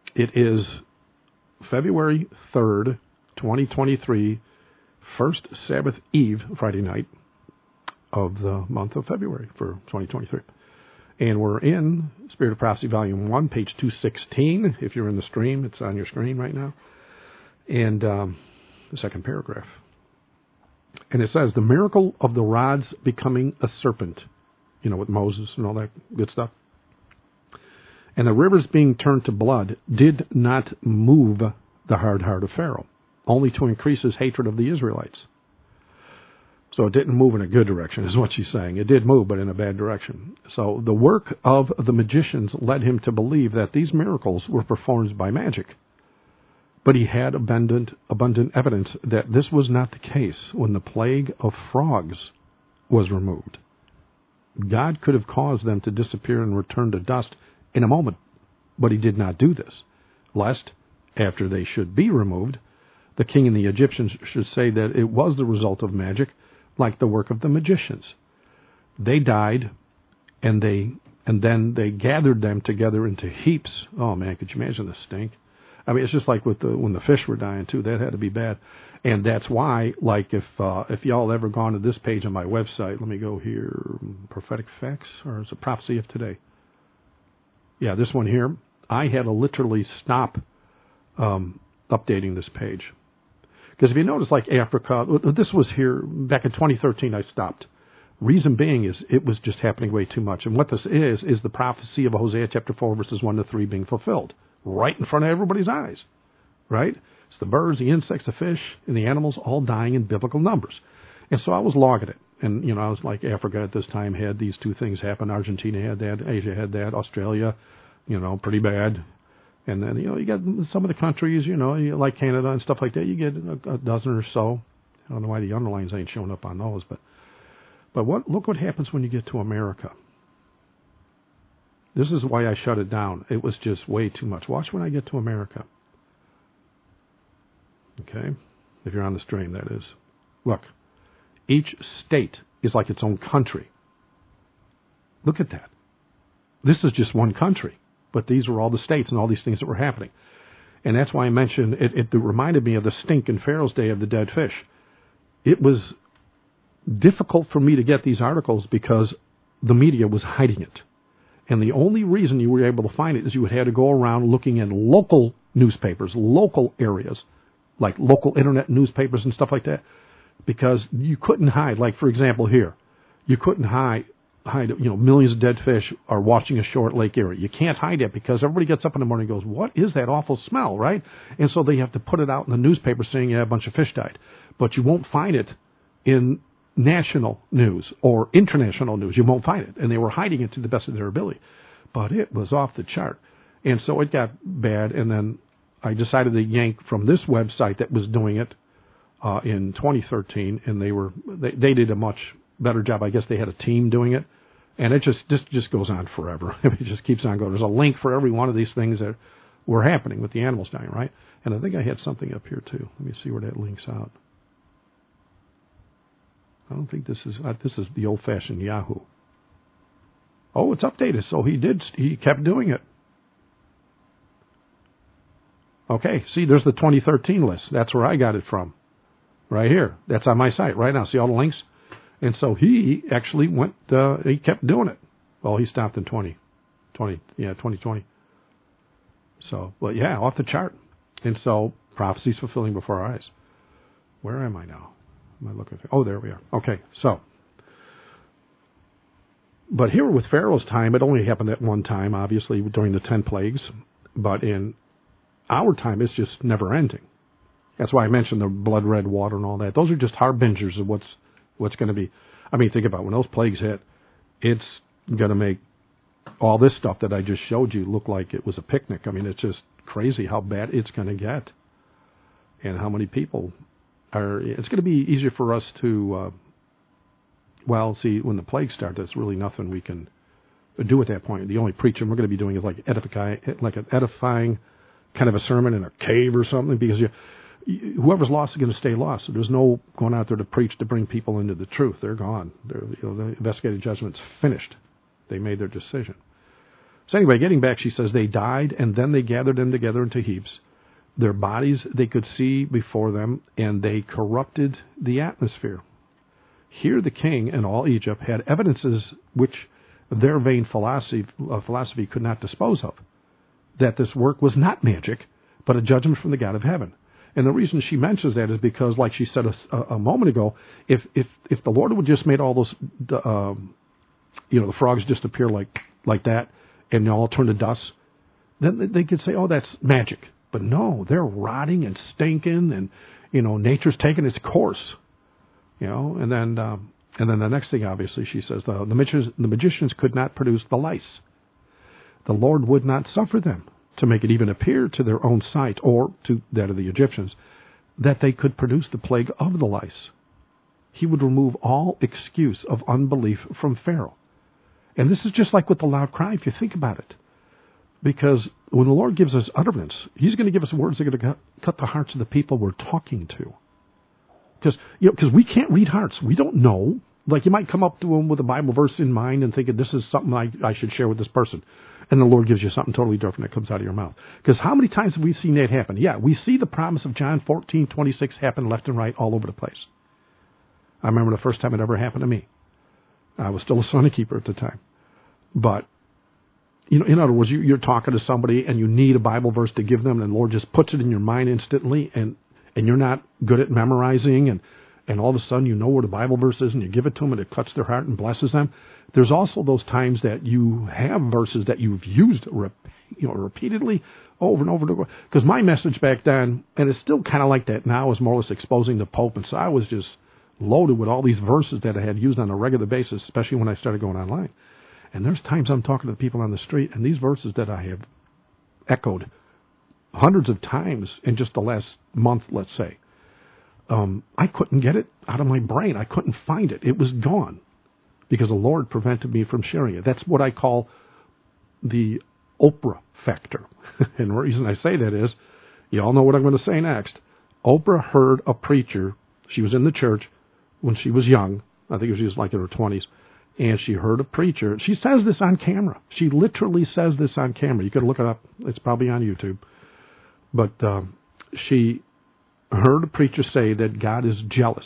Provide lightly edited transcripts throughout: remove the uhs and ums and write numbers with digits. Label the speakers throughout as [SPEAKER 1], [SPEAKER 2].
[SPEAKER 1] It is February 3rd, 2023, first Sabbath Eve, Friday night of the month of February for 2023. And we're in Spirit of Prophecy, Volume 1, page 216. If you're in the stream, it's on your screen right now. And the second paragraph. And it says, the miracle of the rods becoming a serpent, with Moses and all that good stuff. And the rivers being turned to blood did not move the hard heart of Pharaoh, only to increase his hatred of the Israelites. So it didn't move in a good direction, is what she's saying. It did move, but in a bad direction. So the work of the magicians led him to believe that these miracles were performed by magic. But he had abundant evidence that this was not the case when the plague of frogs was removed. God could have caused them to disappear and return to dust in a moment, but he did not do this, lest, after they should be removed, the king and the Egyptians should say that it was the result of magic, like the work of the magicians. They died, and then they gathered them together into heaps. Oh man, could you imagine the stink? I mean, it's just like when the fish were dying too. That had to be bad, and that's why, like, if y'all ever gone to this page on my website, let me go here, Prophetic Facts, or is it Prophecy of Today? Yeah, this one here. I had to literally stop updating this page. Because if you notice, like Africa, this was here back in 2013, I stopped. Reason being is it was just happening way too much. And what this is the prophecy of Hosea chapter 4, verses 1 to 3 being fulfilled. Right in front of everybody's eyes. Right? It's the birds, the insects, the fish, and the animals all dying in biblical numbers. And so I was logging it. And, I was like, Africa at this time had these two things happen. Argentina had that. Asia had that. Australia, pretty bad. And then, you get some of the countries, like Canada and stuff like that, you get a dozen or so. I don't know why the underlines ain't showing up on those. But look what happens when you get to America. This is why I shut it down. It was just way too much. Watch when I get to America. Okay? If you're on the stream, that is. Look. Each state is like its own country. Look at that. This is just one country, but these were all the states and all these things that were happening. And that's why I mentioned, it reminded me of the stink in Pharaoh's day of the dead fish. It was difficult for me to get these articles because the media was hiding it. And the only reason you were able to find it is you had to go around looking in local newspapers, local areas, like local internet newspapers and stuff like that. Because you couldn't hide, like, for example, here, you couldn't hide, millions of dead fish are washing ashore at Lake Erie. You can't hide it because everybody gets up in the morning and goes, what is that awful smell, right? And so they have to put it out in the newspaper saying, yeah, a bunch of fish died. But you won't find it in national news or international news. You won't find it. And they were hiding it to the best of their ability. But it was off the chart. And so it got bad, and then I decided to yank from this website that was doing it, in 2013, and they did a much better job. I guess they had a team doing it, and it just goes on forever. It just keeps on going. There's a link for every one of these things that were happening with the animals dying, right? And I think I had something up here too. Let me see where that links out. I don't think this is the old-fashioned Yahoo. Oh, it's updated. So he kept doing it. Okay, see, there's the 2013 list. That's where I got it from. Right here. That's on my site right now. See all the links? And so he actually he kept doing it. Well, he stopped in 2020. So, but yeah, off the chart. And so prophecy's fulfilling before our eyes. Where am I now? Am I looking? Oh, there we are. Okay, so. But here with Pharaoh's time, it only happened at one time, obviously, during the 10 plagues. But in our time, it's just never ending. That's why I mentioned the blood red water and all that. Those are just harbingers of what's going to be. I mean, think about it. When those plagues hit, it's going to make all this stuff that I just showed you look like it was a picnic. I mean, it's just crazy how bad it's going to get and how many people are. It's going to be easier for us to, see, when the plagues start, there's really nothing we can do at that point. The only preaching we're going to be doing is like an edifying kind of a sermon in a cave or something, because whoever's lost is going to stay lost. So there's no going out there to preach to bring people into the truth. They're gone. The investigative judgment's finished. They made their decision. So anyway, getting back, she says, they died, and then they gathered them together into heaps. Their bodies they could see before them, and they corrupted the atmosphere. Here the king and all Egypt had evidences which their vain philosophy could not dispose of, that this work was not magic, but a judgment from the God of heaven. And the reason she mentions that is because, like she said a moment ago, if the Lord would just made all those, the frogs just appear like that, and they all turn to dust, then they could say, oh, that's magic. But no, they're rotting and stinking, and nature's taking its course. And then the next thing, obviously, she says the magicians could not produce the lice. The Lord would not suffer them to make it even appear to their own sight, or to that of the Egyptians, that they could produce the plague of the lice. He would remove all excuse of unbelief from Pharaoh. And this is just like with the loud cry, if you think about it. Because when the Lord gives us utterance, He's going to give us words that are going to cut the hearts of the people we're talking to. Because we can't read hearts. We don't know. Like, you might come up to them with a Bible verse in mind and thinking, this is something I should share with this person. And the Lord gives you something totally different that comes out of your mouth. Because how many times have we seen that happen? Yeah, we see the promise of John 14:26 happen left and right all over the place. I remember the first time it ever happened to me. I was still a Sunday keeper at the time. But, in other words, you're talking to somebody and you need a Bible verse to give them, and the Lord just puts it in your mind instantly, and you're not good at memorizing, and all of a sudden you know where the Bible verse is, and you give it to them, and it cuts their heart and blesses them. There's also those times that you have verses that you've used repeatedly over and over and over. Because my message back then, and it's still kind of like that now, is more or less exposing the Pope, and so I was just loaded with all these verses that I had used on a regular basis, especially when I started going online. And there's times I'm talking to the people on the street, and these verses that I have echoed hundreds of times in just the last month, let's say, I couldn't get it out of my brain. I couldn't find it. It was gone because the Lord prevented me from sharing it. That's what I call the Oprah factor. And the reason I say that is, you all know what I'm going to say next. Oprah heard a preacher. She was in the church when she was young. I think she was like in her 20s. And she heard a preacher. She says this on camera. She literally says this on camera. You could look it up. It's probably on YouTube. But she heard a preacher say that God is jealous.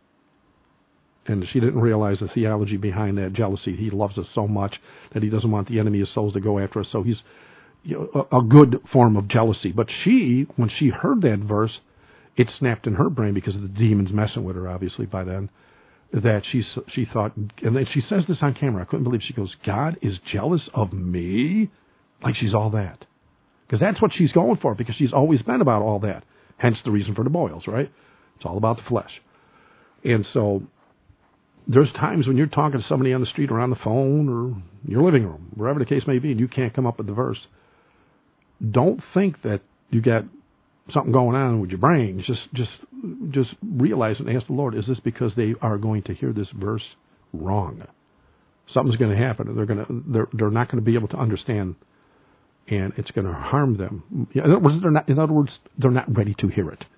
[SPEAKER 1] And she didn't realize the theology behind that jealousy. He loves us so much that He doesn't want the enemy of souls to go after us. So He's a good form of jealousy. But when she heard that verse, it snapped in her brain because of the demons messing with her, obviously, by then, that she thought, and then she says this on camera. I couldn't believe. She goes, God is jealous of me? Like she's all that. Because that's what she's going for, because she's always been about all that. Hence the reason for the boils, right? It's all about the flesh. And so there's times when you're talking to somebody on the street or on the phone or your living room, wherever the case may be, and you can't come up with the verse. Don't think that you got something going on with your brain. Just realize and ask the Lord, is this because they are going to hear this verse wrong? Something's going to happen. They're not going to be able to understand, and it's going to harm them. In other words, they're not ready to hear it.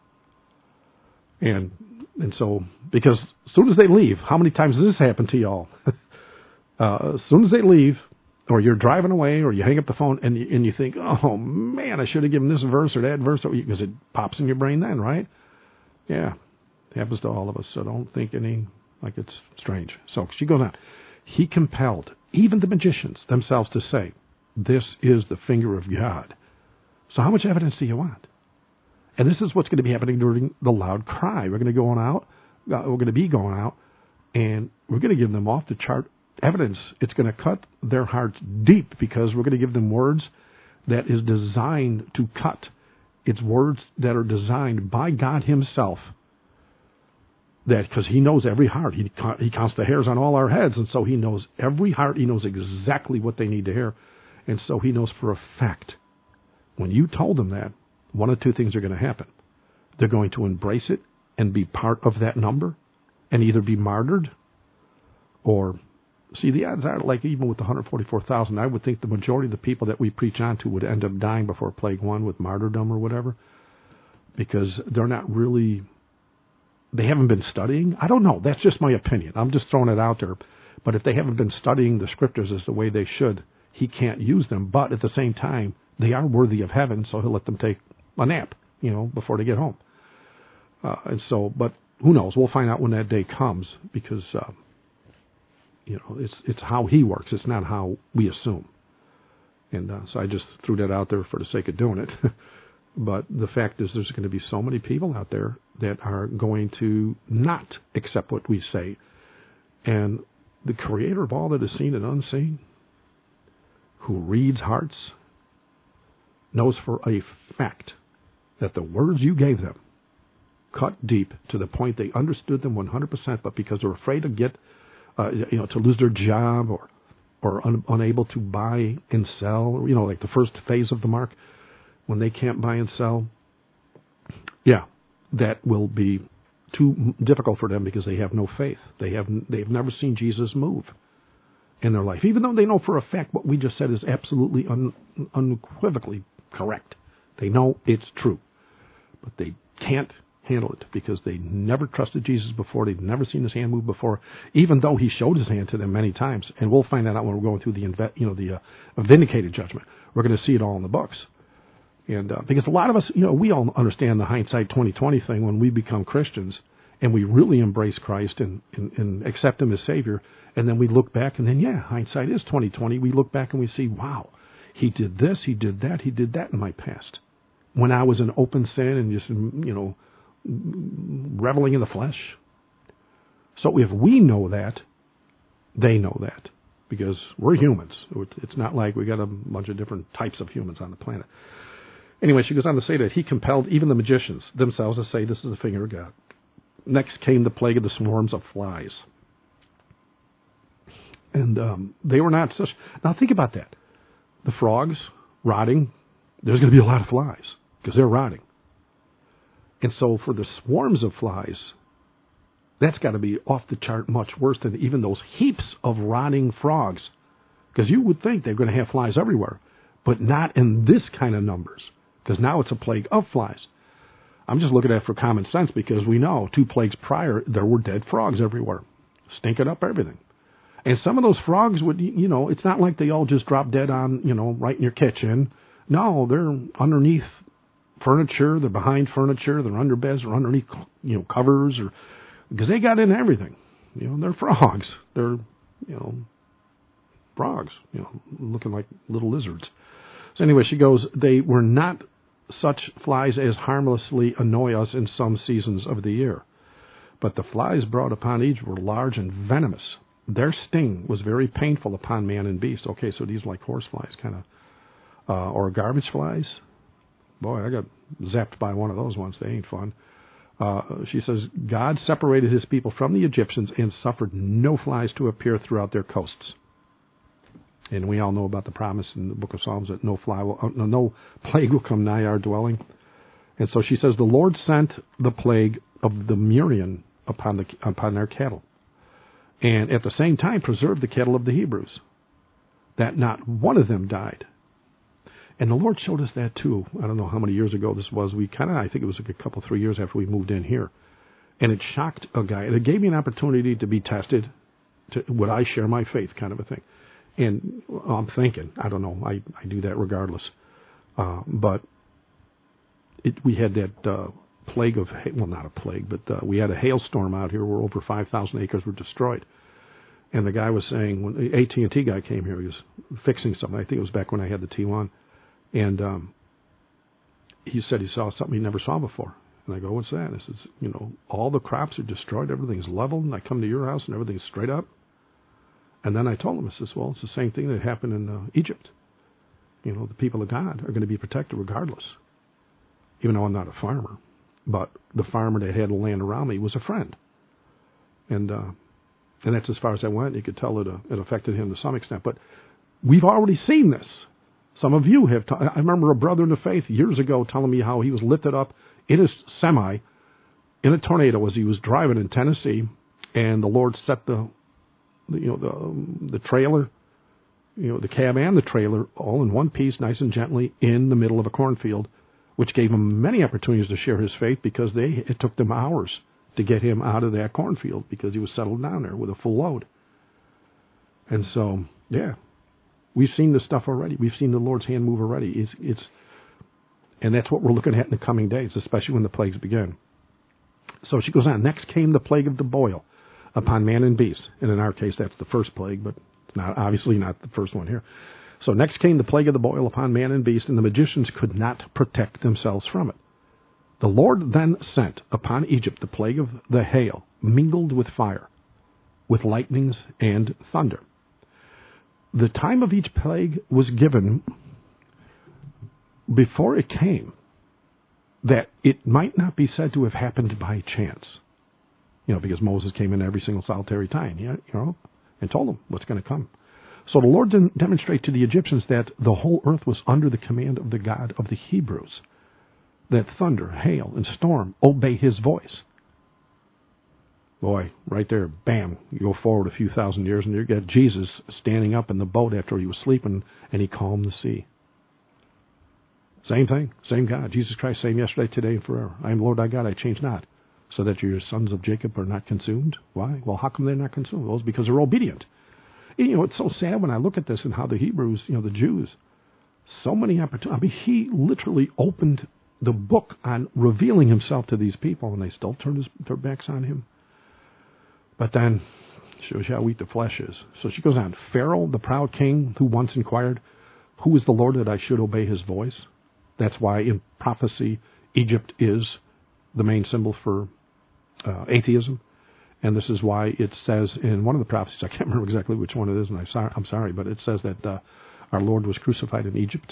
[SPEAKER 1] And so, because as soon as they leave, how many times has this happened to y'all? As soon as they leave, or you're driving away, or you hang up the phone, and you think, oh man, I should have given this verse or that verse, because it pops in your brain then, right? Yeah, it happens to all of us, so don't think like it's strange. So she goes on. He compelled even the magicians themselves to say, this is the finger of God. So how much evidence do you want? And this is what's going to be happening during the loud cry. We're going to be going out, and we're going to give them off the chart evidence. It's going to cut their hearts deep, because we're going to give them words that is designed to cut. It's words that are designed by God Himself. That because He knows every heart. He counts the hairs on all our heads, and so He knows every heart. He knows exactly what they need to hear. And so He knows for a fact, when you told them that, one of two things are going to happen. They're going to embrace it and be part of that number and either be martyred or... See, the odds are, like even with the 144,000, I would think the majority of the people that we preach on to would end up dying before Plague 1 with martyrdom or whatever, because they're not really, they haven't been studying. I don't know. That's just my opinion. I'm just throwing it out there. But if they haven't been studying the Scriptures as the way they should, he can't use them. But at the same time, they are worthy of heaven, so he'll let them take a nap, before they get home. But who knows? We'll find out when that day comes, because it's how he works. It's not how we assume. And so I just threw that out there for the sake of doing it. But the fact is, there's going to be so many people out there that are going to not accept what we say. And the Creator of all that is seen and unseen, who reads hearts, knows for a fact that the words you gave them cut deep to the point they understood them 100%, but because they're afraid to get, to lose their job or unable to buy and sell, like the first phase of the mark, when they can't buy and sell, that will be too difficult for them because they have no faith. They've never seen Jesus move in their life, even though they know for a fact what we just said is absolutely unequivocally correct. They know it's true, but they can't handle it because they never trusted Jesus before. They've never seen his hand move before, even though he showed his hand to them many times. And we'll find that out when we're going through the vindicated judgment. We're going to see it all in the books. And because a lot of us, we all understand the hindsight 2020 thing when we become Christians and we really embrace Christ and accept him as Savior. And then we look back and then, hindsight is 2020. We look back and we see, wow, he did this, he did that in my past. When I was in open sin and just, reveling in the flesh. So if we know that, they know that. Because we're humans. It's not like we got a bunch of different types of humans on the planet. Anyway, she goes on to say that he compelled even the magicians themselves to say this is the finger of God. Next came the plague of the swarms of flies. And they were not such... Now think about that. The frogs rotting, there's going to be a lot of flies because they're rotting. And so for the swarms of flies, that's got to be off the chart much worse than even those heaps of rotting frogs. Because you would think they're going to have flies everywhere, but not in this kind of numbers. Because now it's a plague of flies. I'm just looking at it for common sense because we know 2 plagues prior, there were dead frogs everywhere, stinking up everything. And some of those frogs would, it's not like they all just drop dead on, right in your kitchen. No, they're underneath furniture, they're behind furniture, they're under beds, or underneath, covers, or because they got into everything. They're frogs. They're, frogs, looking like little lizards. So anyway, she goes, they were not such flies as harmlessly annoy us in some seasons of the year. But the flies brought upon Egypt were large and venomous. Their sting was very painful upon man and beast. Okay, so these are like horse flies, kind of, or garbage flies. Boy, I got zapped by one of those once. They ain't fun. She says, God separated his people from the Egyptians and suffered no flies to appear throughout their coasts. And we all know about the promise in the book of Psalms that no plague will come nigh our dwelling. And so she says, the Lord sent the plague of the murrain upon their cattle, and at the same time preserved the cattle of the Hebrews, that not one of them died. And the Lord showed us that too. I don't know how many years ago this was. I think it was a couple, 3 years after we moved in here. And it shocked a guy. And it gave me an opportunity to be tested. Would I share my faith kind of a thing? And I'm thinking, I don't know, I do that regardless. But we had that plague of, not a plague, but we had a hailstorm out here where over 5,000 acres were destroyed. And the guy was saying, when the AT&T guy came here, he was fixing something. I think it was back when I had the T1. And he said he saw something he never saw before. And I go, what's that? And I says, all the crops are destroyed, everything's leveled, and I come to your house and everything's straight up. And then I told him, I says, well, it's the same thing that happened in Egypt. The people of God are going to be protected regardless. Even though I'm not a farmer. But the farmer that had the land around me was a friend. And that's as far as I went. You could tell it affected him to some extent. But we've already seen this. Some of you have. I remember a brother in the faith years ago telling me how he was lifted up in his semi in a tornado as he was driving in Tennessee, and the Lord set the trailer, the cab and the trailer all in one piece, nice and gently, in the middle of a cornfield, which gave him many opportunities to share his faith because it took them hours to get him out of that cornfield because he was settled down there with a full load. And so, We've seen this stuff already. We've seen the Lord's hand move already. And that's what we're looking at in the coming days, especially when the plagues begin. So she goes on. Next came the plague of the boil upon man and beast. And in our case, that's the first plague, but it's not obviously not the first one here. So next came the plague of the boil upon man and beast, and the magicians could not protect themselves from it. The Lord then sent upon Egypt the plague of the hail, mingled with fire, with lightnings and thunder. The time of each plague was given before it came, that it might not be said to have happened by chance. Because Moses came in every single solitary time, and told them what's going to come. So the Lord didn't demonstrate to the Egyptians that the whole earth was under the command of the God of the Hebrews, that thunder, hail, and storm obey his voice. Boy, right there, bam, you go forward a few thousand years, and you get Jesus standing up in the boat after he was sleeping, and he calmed the sea. Same thing, same God. Jesus Christ, same yesterday, today, and forever. I am the Lord thy God, I change not. So that your sons of Jacob are not consumed. Why? Well, how come they're not consumed? Well, it's because they're obedient. It's so sad when I look at this and how the Hebrews, the Jews, so many opportunities. I mean, he literally opened the book on revealing himself to these people, and they still turned their backs on him. But then, shows you how weak the flesh is. So she goes on. Pharaoh, the proud king, who once inquired, who is the Lord that I should obey his voice? That's why in prophecy, Egypt is the main symbol for atheism. And this is why it says in one of the prophecies, I can't remember exactly which one it is, and I'm sorry, but it says that our Lord was crucified in Egypt.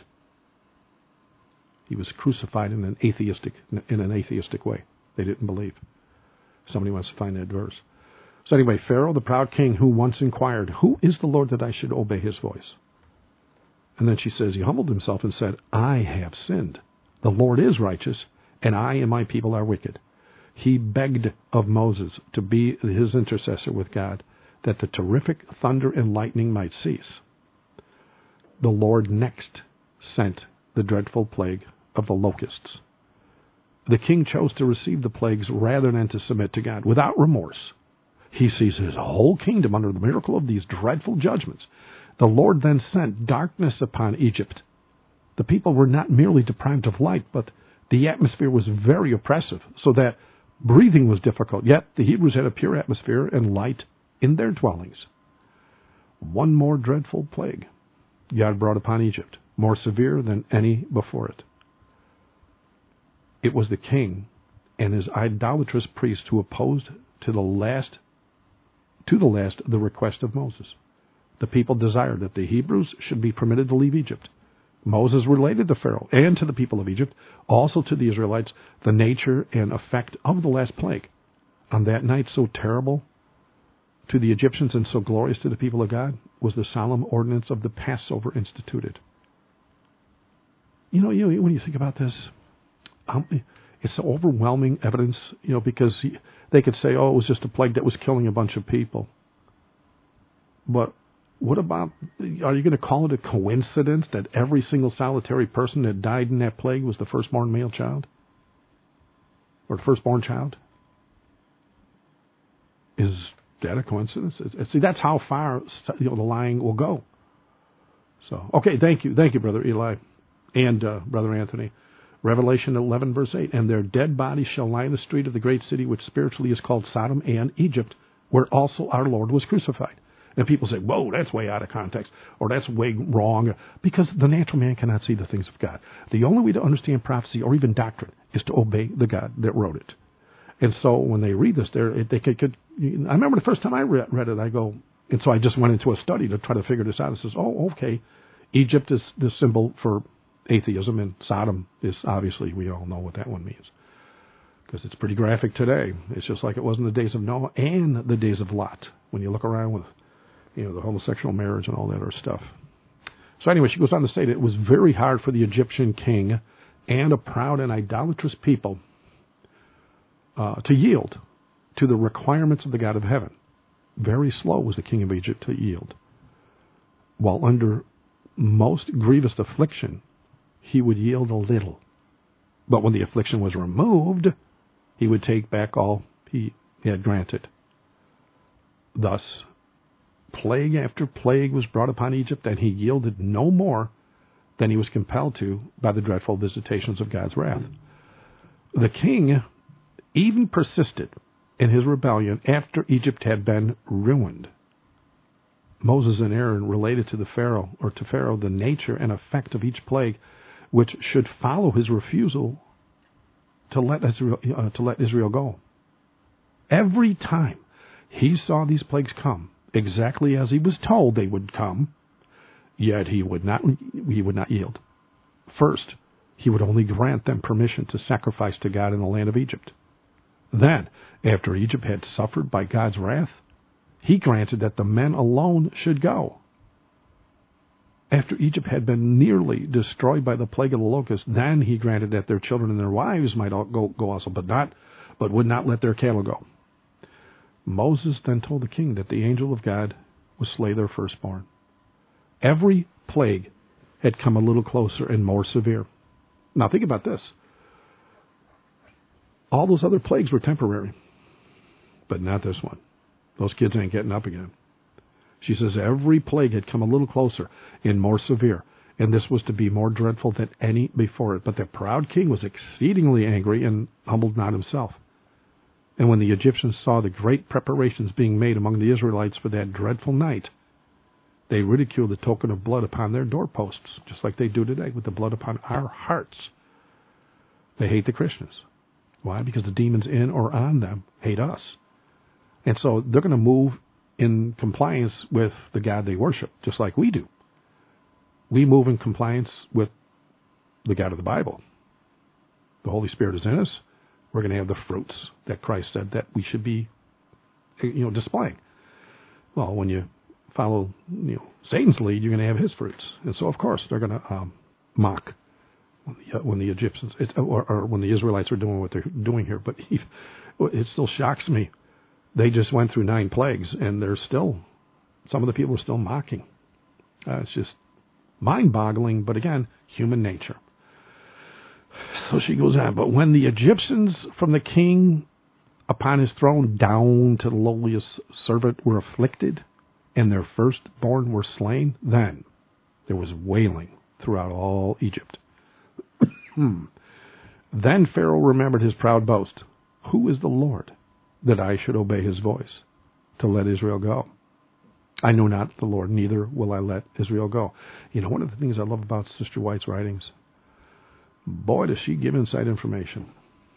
[SPEAKER 1] He was crucified in an atheistic way. They didn't believe. Somebody wants to find that verse. So anyway, Pharaoh, the proud king, who once inquired, who is the Lord that I should obey his voice? And then she says, he humbled himself and said, I have sinned. The Lord is righteous, and I and my people are wicked. He begged of Moses to be his intercessor with God, that the terrific thunder and lightning might cease. The Lord next sent the dreadful plague of the locusts. The king chose to receive the plagues rather than to submit to God without remorse. He sees his whole kingdom under the miracle of these dreadful judgments. The Lord then sent darkness upon Egypt. The people were not merely deprived of light, but the atmosphere was very oppressive, so that breathing was difficult. Yet the Hebrews had a pure atmosphere and light in their dwellings. One more dreadful plague God brought upon Egypt, more severe than any before it. It was the king and his idolatrous priests who opposed to the last the request of Moses. The people desired that the Hebrews should be permitted to leave Egypt. Moses related to Pharaoh and to the people of Egypt, also to the Israelites, the nature and effect of the last plague. On that night so terrible to the Egyptians and so glorious to the people of God was the solemn ordinance of the Passover instituted. When you think about this, it's overwhelming evidence, because they could say, oh, it was just a plague that was killing a bunch of people. But what about, are you going to call it a coincidence that every single solitary person that died in that plague was the firstborn male child? Or the firstborn child? Is that a coincidence? See, that's how far the lying will go. So, okay, thank you, Brother Eli and Brother Anthony. Revelation 11, verse 8, and their dead bodies shall lie in the street of the great city, which spiritually is called Sodom and Egypt, where also our Lord was crucified. And people say, whoa, that's way out of context, or that's way wrong, because the natural man cannot see the things of God. The only way to understand prophecy or even doctrine is to obey the God that wrote it. And so when they read this, they could. I remember the first time I read it, I go, and so I just went into a study to try to figure this out. It says, oh, okay, Egypt is the symbol for atheism, and Sodom is obviously, we all know what that one means, because it's pretty graphic today. It's just like it was in the days of Noah and the days of Lot, when you look around with the homosexual marriage and all that other stuff. So anyway, she goes on to say that it was very hard for the Egyptian king and a proud and idolatrous people to yield to the requirements of the God of heaven. Very slow was the king of Egypt to yield. While under most grievous affliction, he would yield a little. But when the affliction was removed, he would take back all he had granted. Thus, plague after plague was brought upon Egypt, and he yielded no more than he was compelled to by the dreadful visitations of God's wrath. The king even persisted in his rebellion after Egypt had been ruined. Moses and Aaron related to Pharaoh the nature and effect of each plague, which should follow his refusal to let Israel go. Every time he saw these plagues come, exactly as he was told they would come, yet he would not yield. First, he would only grant them permission to sacrifice to God in the land of Egypt. Then, after Egypt had suffered by God's wrath, he granted that the men alone should go. After Egypt had been nearly destroyed by the plague of the locusts, then he granted that their children and their wives might go also, but would not let their cattle go. Moses then told the king that the angel of God would slay their firstborn. Every plague had come a little closer and more severe. Now think about this. All those other plagues were temporary, but not this one. Those kids ain't getting up again. She says every plague had come a little closer and more severe, and this was to be more dreadful than any before it. But the proud king was exceedingly angry and humbled not himself. And when the Egyptians saw the great preparations being made among the Israelites for that dreadful night, they ridiculed the token of blood upon their doorposts, just like they do today with the blood upon our hearts. They hate the Christians. Why? Because the demons in or on them hate us. And so they're going to move in compliance with the God they worship, just like we do. We move in compliance with the God of the Bible. The Holy Spirit is in us. We're going to have the fruits that Christ said that we should be, displaying. Well, when you follow, Satan's lead, you're going to have his fruits. And so, of course, they're going to mock when the Egyptians, or when the Israelites are doing what they're doing here. But it still shocks me. They just went through 9 plagues, and some of the people are still mocking. It's just mind-boggling, but again, human nature. So she goes on, but when the Egyptians from the king upon his throne down to the lowliest servant were afflicted, and their firstborn were slain, then there was wailing throughout all Egypt. Then Pharaoh remembered his proud boast. Who is the Lord, that I should obey his voice, to let Israel go? I know not the Lord, neither will I let Israel go. One of the things I love about Sister White's writings, boy, does she give inside information.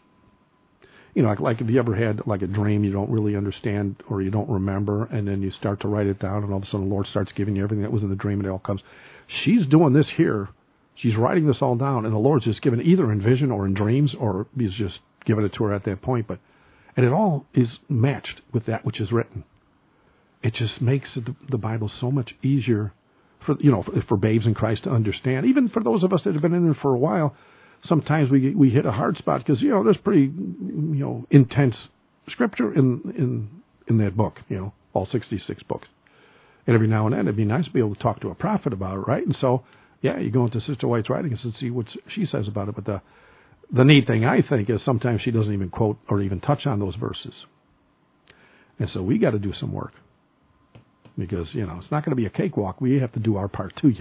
[SPEAKER 1] Like if you ever had like a dream you don't really understand or you don't remember, and then you start to write it down, and all of a sudden the Lord starts giving you everything that was in the dream, and it all comes. She's doing this here. She's writing this all down, and the Lord's just giving it either in vision or in dreams, or He's just giving it to her at that point. And it all is matched with that which is written. It just makes the Bible so much easier for babes in Christ to understand. Even for those of us that have been in there for a while, sometimes we hit a hard spot because there's pretty intense scripture in that book. All 66 books. And every now and then it'd be nice to be able to talk to a prophet about it, right? And so you go into Sister White's writings and see what she says about it. But the neat thing, I think, is sometimes she doesn't even quote or even touch on those verses. And so we got to do some work. Because, it's not going to be a cakewalk. We have to do our part too,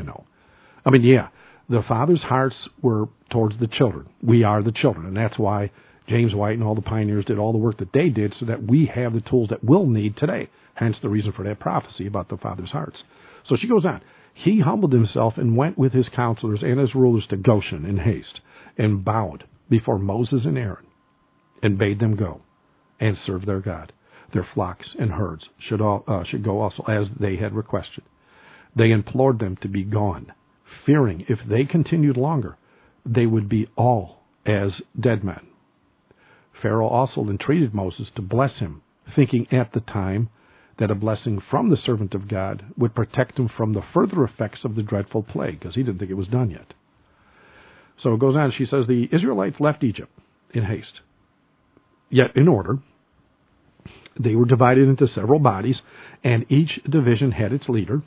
[SPEAKER 1] the Father's hearts were towards the children. We are the children. And that's why James White and all the pioneers did all the work that they did so that we have the tools that we'll need today. Hence the reason for that prophecy about the Father's hearts. So she goes on. He humbled himself and went with his counselors and his rulers to Goshen in haste, and bowed before Moses and Aaron, and bade them go and serve their God. Their flocks and herds should go also, as they had requested. They implored them to be gone, fearing if they continued longer, they would be all as dead men. Pharaoh also entreated Moses to bless him, thinking at the time that a blessing from the servant of God would protect him from the further effects of the dreadful plague, because he didn't think it was done yet. So it goes on, she says, the Israelites left Egypt in haste, yet in order. They were divided into several bodies, and each division had its leader.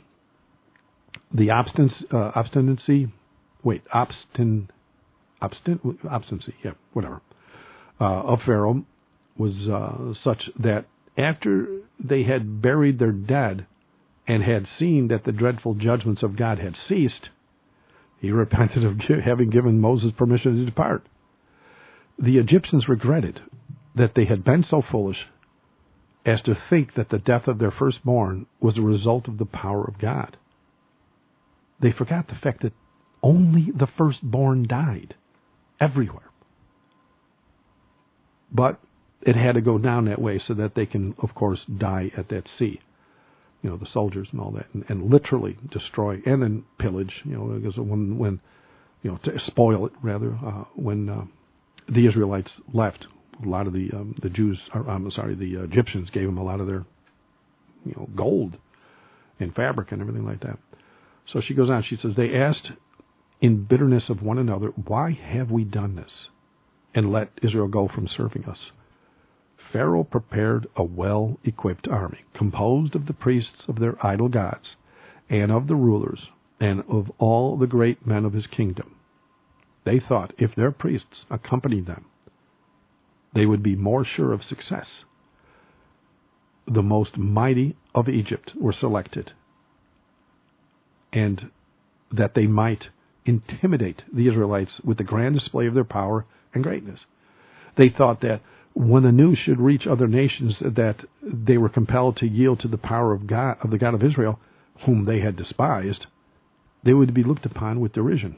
[SPEAKER 1] The obstinacy, of Pharaoh was such that after they had buried their dead and had seen that the dreadful judgments of God had ceased, he repented of having given Moses permission to depart. The Egyptians regretted that they had been so foolish as to think that the death of their firstborn was a result of the power of God. They forgot the fact that only the firstborn died everywhere. But it had to go down that way so that they can, of course, die at that sea. The soldiers and all that, and literally destroy and then pillage. Because when to spoil it rather. When the Israelites left, a lot of the the Egyptians gave them a lot of their gold and fabric and everything like that. So she goes on. She says, they asked in bitterness of one another, why have we done this and let Israel go from serving us? Pharaoh prepared a well-equipped army, composed of the priests of their idol gods, and of the rulers, and of all the great men of his kingdom. They thought if their priests accompanied them, they would be more sure of success. The most mighty of Egypt were selected, and that they might intimidate the Israelites with the grand display of their power and greatness. They thought that when the news should reach other nations that they were compelled to yield to the power of God, of the God of Israel, whom they had despised, they would be looked upon with derision.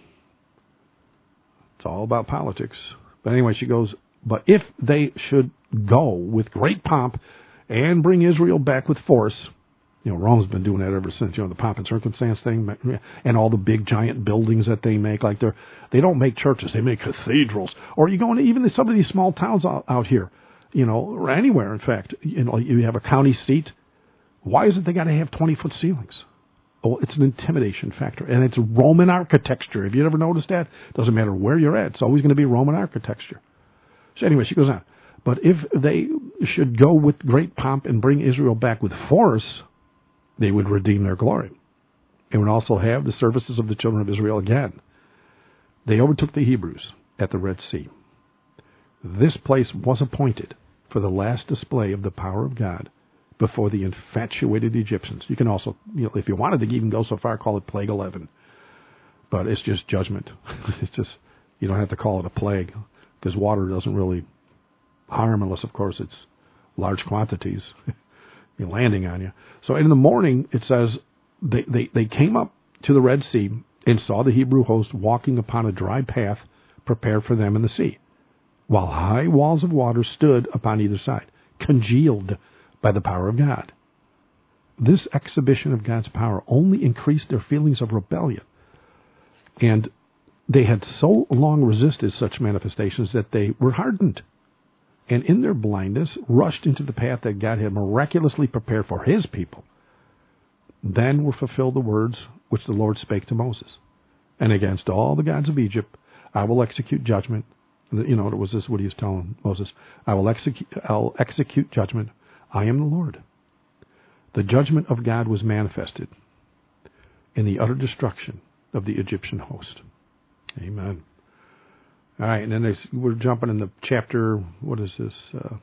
[SPEAKER 1] It's all about politics. But anyway, she goes, but if they should go with great pomp and bring Israel back with force, Rome's been doing that ever since, the pomp and circumstance thing, and all the big giant buildings that they make, they don't make churches, they make cathedrals. Or you go into even some of these small towns out here, or anywhere, in fact, you have a county seat. Why is it they got to have 20-foot ceilings? Oh, it's an intimidation factor, and it's Roman architecture. Have you ever noticed that? Doesn't matter where you're at, it's always going to be Roman architecture. So anyway, she goes on. But if they should go with great pomp and bring Israel back with force, they would redeem their glory. They would also have the services of the children of Israel again. They overtook the Hebrews at the Red Sea. This place was appointed for the last display of the power of God before the infatuated Egyptians. You can also, if you wanted to even go so far, call it Plague 11. But it's just judgment. It's just, you don't have to call it a plague, because water doesn't really harm unless, of course, it's large quantities landing on you. So in the morning, it says, they came up to the Red Sea and saw the Hebrew host walking upon a dry path prepared for them in the sea, while high walls of water stood upon either side, congealed by the power of God. This exhibition of God's power only increased their feelings of rebellion, and they had so long resisted such manifestations that they were hardened, and in their blindness rushed into the path that God had miraculously prepared for his people. Then were fulfilled the words which the Lord spake to Moses. And against all the gods of Egypt I will execute judgment. It was this what he was telling Moses. I'll execute judgment. I am the Lord. The judgment of God was manifested in the utter destruction of the Egyptian host. Amen. All right, and then we're jumping in the chapter, what is this,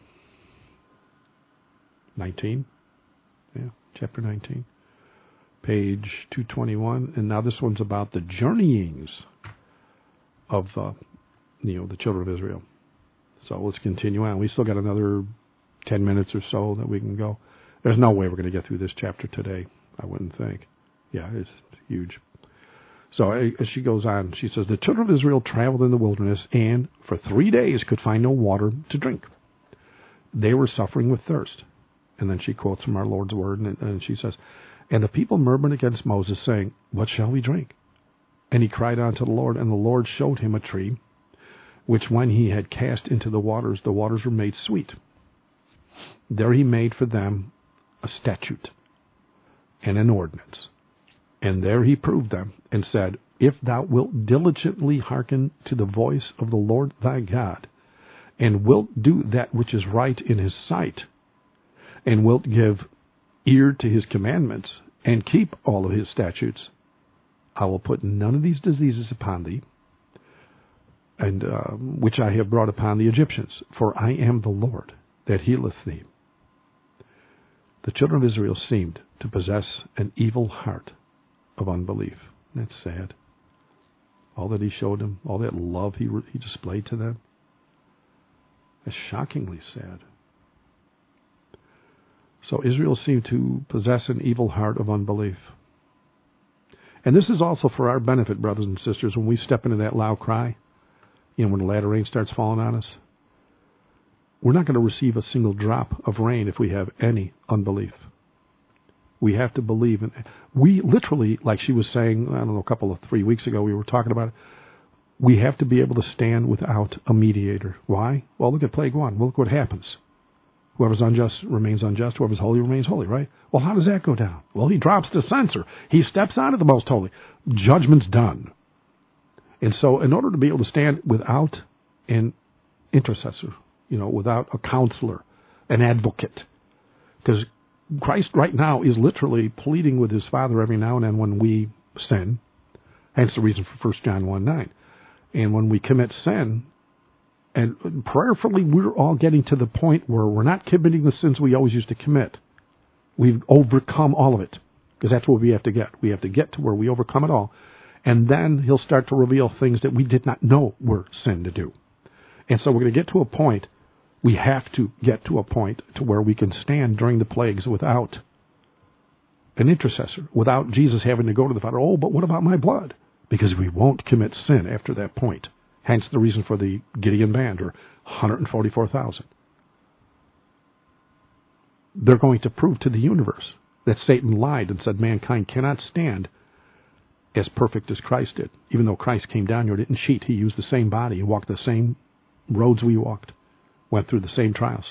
[SPEAKER 1] 19? Yeah, chapter 19, page 221. And now this one's about the journeyings of, the children of Israel. So let's continue on. We still got another 10 minutes or so that we can go. There's no way we're going to get through this chapter today, I wouldn't think. Yeah, it's huge. So as she goes on, she says, the children of Israel traveled in the wilderness and for 3 days could find no water to drink. They were suffering with thirst. And then she quotes from our Lord's word, and she says, and the people murmured against Moses, saying, what shall we drink? And he cried unto the Lord, and the Lord showed him a tree, which when he had cast into the waters were made sweet. There he made for them a statute and an ordinance. And there he proved them, and said, if thou wilt diligently hearken to the voice of the Lord thy God, and wilt do that which is right in his sight, and wilt give ear to his commandments, and keep all of his statutes, I will put none of these diseases upon thee, and which I have brought upon the Egyptians, for I am the Lord that healeth thee. The children of Israel seemed to possess an evil heart of unbelief. That's sad. All that he showed them, all that love he displayed to them. That's shockingly sad. So Israel seemed to possess an evil heart of unbelief. And this is also for our benefit, brothers and sisters, when we step into that loud cry, when the latter rain starts falling on us. We're not going to receive a single drop of rain if we have any unbelief. We have to believe. We literally, like she was saying, 3 weeks ago, we were talking about it. We have to be able to stand without a mediator. Why? Well, look at plague 1. Well, look what happens. Whoever's unjust remains unjust. Whoever's holy remains holy, right? Well, how does that go down? Well, he drops the censer. He steps out of the most holy. Judgment's done. And so in order to be able to stand without an intercessor, without a counselor, an advocate, because Christ right now is literally pleading with his Father every now and then when we sin. Hence the reason for 1 John 1:9. And when we commit sin, and prayerfully we're all getting to the point where we're not committing the sins we always used to commit. We've overcome all of it, because that's what we have to get. We have to get to where we overcome it all. And then he'll start to reveal things that we did not know were sin to do. And so we're going to get to a point, we have to get to a point to where we can stand during the plagues without an intercessor, without Jesus having to go to the Father, oh, but what about my blood? Because we won't commit sin after that point. Hence the reason for the Gideon band, or 144,000. They're going to prove to the universe that Satan lied and said mankind cannot stand as perfect as Christ did. Even though Christ came down here, didn't cheat. He used the same body. He walked the same roads we walked. Went through the same trials.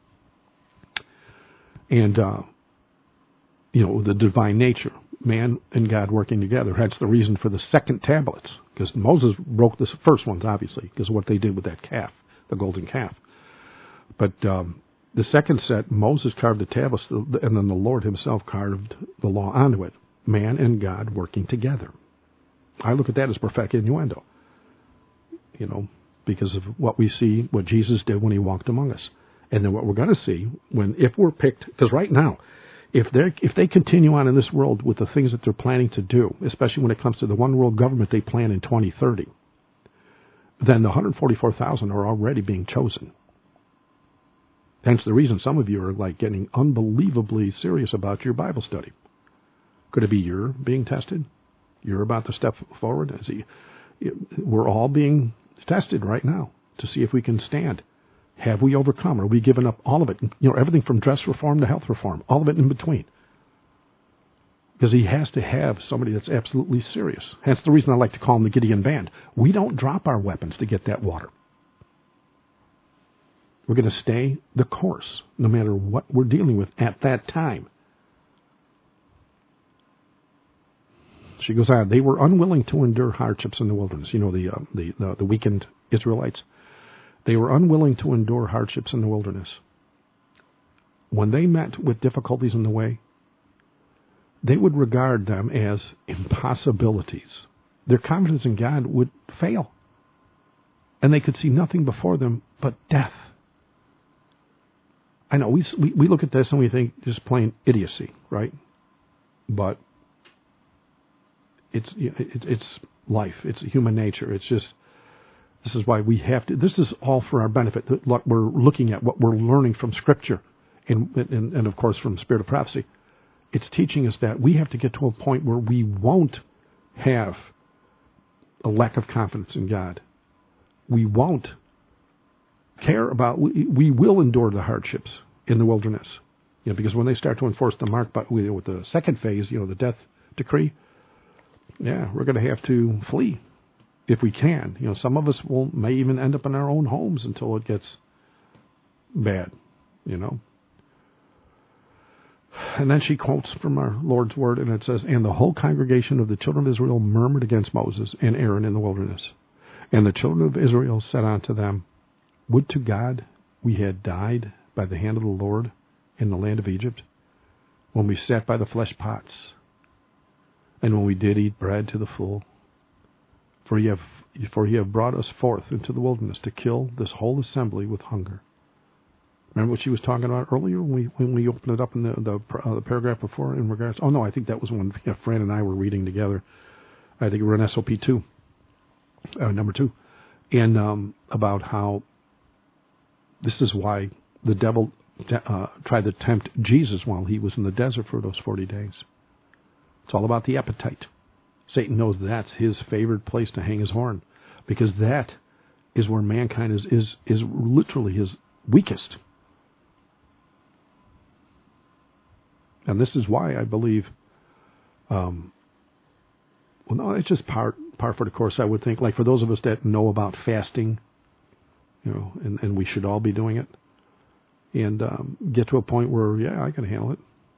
[SPEAKER 1] And, the divine nature, man and God working together. That's the reason for the second tablets. Because Moses broke the first ones, obviously, because of what they did with that calf, the golden calf. But the second set, Moses carved the tablets, and then the Lord himself carved the law onto it. Man and God working together. I look at that as prophetic innuendo. Because of what we see, what Jesus did when he walked among us. And then what we're going to see, if we're picked, because right now, if they continue on in this world with the things that they're planning to do, especially when it comes to the one world government they plan in 2030, then the 144,000 are already being chosen. Hence the reason some of you are getting unbelievably serious about your Bible study. Could it be you're being tested? You're about to step forward? We're all being tested right now to see if we can stand. Have we overcome? Are we given up all of it? Everything from dress reform to health reform, all of it in between. Because he has to have somebody that's absolutely serious. Hence the reason I like to call him the Gideon Band. We don't drop our weapons to get that water. We're going to stay the course, no matter what we're dealing with at that time. She goes on, they were unwilling to endure hardships in the wilderness. The weakened Israelites. They were unwilling to endure hardships in the wilderness. When they met with difficulties in the way, they would regard them as impossibilities. Their confidence in God would fail. And they could see nothing before them but death. I know, we look at this and we think just plain idiocy, right? But it's life. It's human nature. It's just, this is why we have to, this is all for our benefit. What we're looking at, what we're learning from Scripture, and of course from Spirit of Prophecy. It's teaching us that we have to get to a point where we won't have a lack of confidence in God. We won't care about, we will endure the hardships in the wilderness. Because when they start to enforce the mark with the second phase, the death decree, we're going to have to flee if we can. Some of us may even end up in our own homes until it gets bad, And then she quotes from our Lord's word, and it says, and the whole congregation of the children of Israel murmured against Moses and Aaron in the wilderness. And the children of Israel said unto them, would to God we had died by the hand of the Lord in the land of Egypt, when we sat by the flesh pots, and when we did eat bread to the full. For ye have brought us forth into the wilderness to kill this whole assembly with hunger. Remember what she was talking about earlier when we opened it up in the paragraph before in regards? Oh, no, I think that was when Fran and I were reading together. I think we were in SOP 2, number 2, and about how this is why the devil tried to tempt Jesus while he was in the desert for those 40 days. It's all about the appetite. Satan knows that's his favorite place to hang his horn, because that is where mankind is literally his weakest. And this is why I believe, well, no, it's just par for the course, I would think. Like for those of us that know about fasting, and we should all be doing it, and get to a point where, yeah, I can handle it.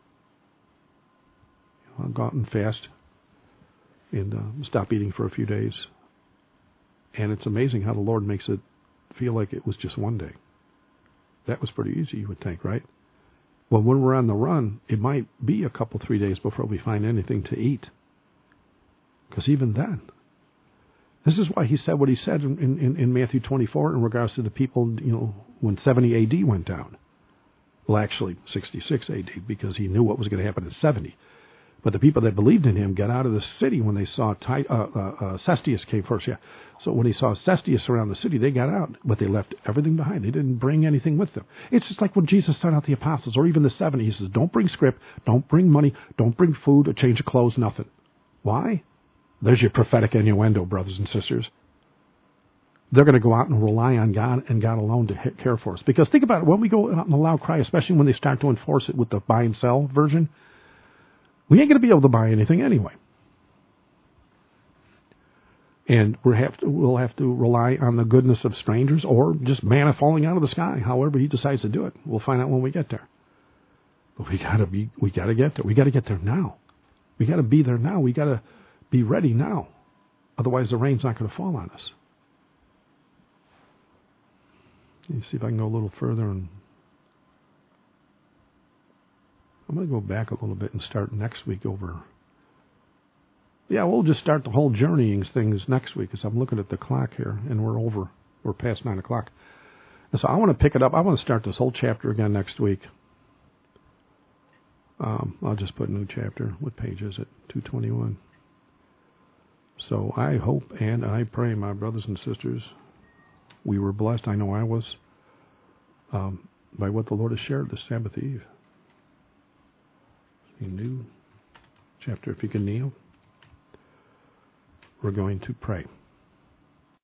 [SPEAKER 1] I'll go out and fast and stop eating for a few days. And it's amazing how the Lord makes it feel like it was just one day. That was pretty easy, you would think, right? Well, when we're on the run, it might be a couple, 3 days before we find anything to eat. Because even then, this is why he said what he said in Matthew 24 in regards to the people, when 70 A.D. went down. Well, actually, 66 A.D., because he knew what was going to happen in 70. But the people that believed in him got out of the city when they saw Cestius came first. Yeah, so when he saw Cestius around the city, they got out, but they left everything behind. They didn't bring anything with them. It's just like when Jesus sent out the apostles, or even the 70. He says, "Don't bring script, don't bring money, don't bring food, a change of clothes, nothing." Why? There's your prophetic innuendo, brothers and sisters. They're going to go out and rely on God and God alone to care for us. Because think about it, when we go out in a loud cry, especially when they start to enforce it with the buy and sell version, we ain't going to be able to buy anything anyway. And we'll have to rely on the goodness of strangers or just manna falling out of the sky, however he decides to do it. We'll find out when we get there. But we got to get there. We got to get there now. We got to be there now. We got to be ready now. Otherwise the rain's not going to fall on us. Let me see if I can go a little further, and I'm going to go back a little bit and start next week over. Yeah, we'll just start the whole journeying things next week, because I'm looking at the clock here, and we're past 9 o'clock. And so I want to pick it up. I want to start this whole chapter again next week. I'll just put a new chapter. What page is it? 221. So I hope and I pray, my brothers and sisters, we were blessed. I know I was, by what the Lord has shared this Sabbath Eve. A new chapter. If you can kneel, we're going to pray.